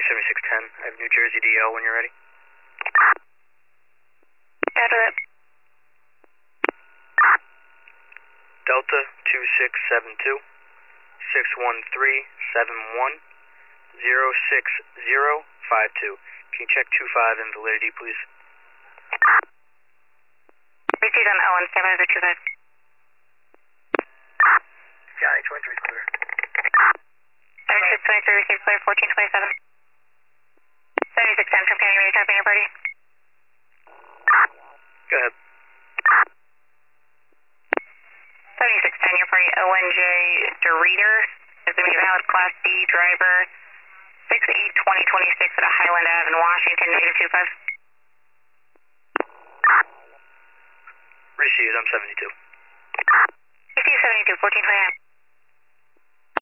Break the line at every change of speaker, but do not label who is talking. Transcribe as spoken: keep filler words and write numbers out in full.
seventy-six ten. I have New Jersey D L when you're ready.
After that.
Delta two six seven two, six one three seven one, zero six zero five two. Can you check two five and validity, please?
Received on Owen, stand by for two five.
Johnny twenty-three clear.
seventy-six twenty-three, received clear, fourteen twenty-seven. seventy-six ten from County, ready to your party.
Go ahead.
seventy-six ten, your party, O N J DeReader is the valid Class B driver, six eight twenty twenty-six at Highland Ave in Washington, negative two five.
Received, I'm seventy-two.
Received seventy-two, fourteen twenty-nine.